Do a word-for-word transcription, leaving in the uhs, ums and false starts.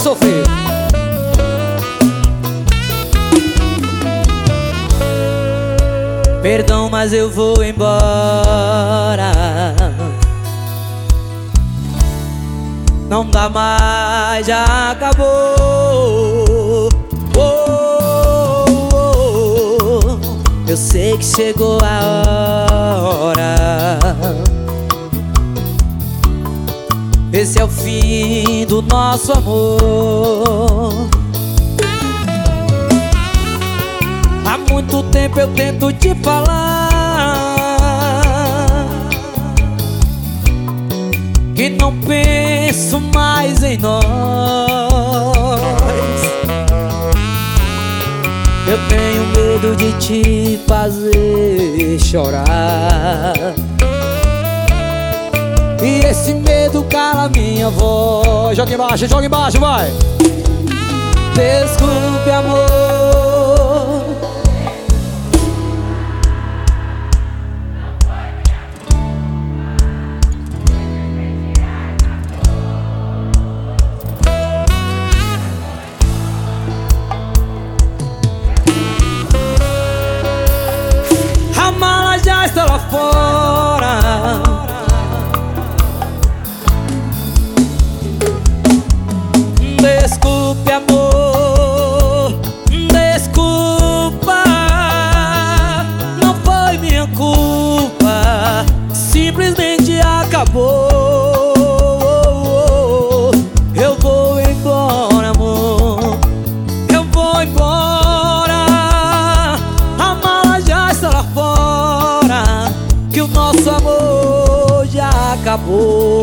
sofrer. Perdão, mas eu vou embora. Não dá mais, já acabou. Oh, oh, oh. Eu sei que chegou a hora. Esse é o fim do nosso amor. Há muito tempo eu tento te falar que não penso mais em nós. Eu tenho medo de te fazer chorar, e esse medo cala minha voz. Joga embaixo, joga embaixo, vai. Desculpe, amor. A mala já está lá fora. Desculpe, amor, desculpa. Não foi minha culpa, simplesmente acabou. Eu vou embora, amor, eu vou embora. A mala já está lá fora, que o nosso amor já acabou.